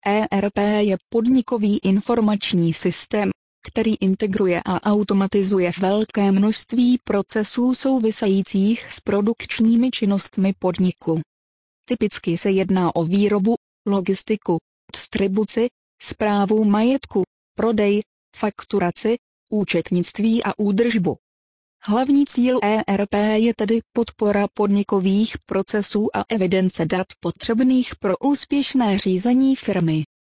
ERP je podnikový informační systém, který integruje a automatizuje velké množství procesů souvisejících s produkčními činnostmi podniku. Typicky se jedná o výrobu, logistiku, distribuci, správu majetku, prodej, fakturaci, účetnictví a údržbu. Hlavní cíl ERP je tedy podpora podnikových procesů a evidence dat potřebných pro úspěšné řízení firmy.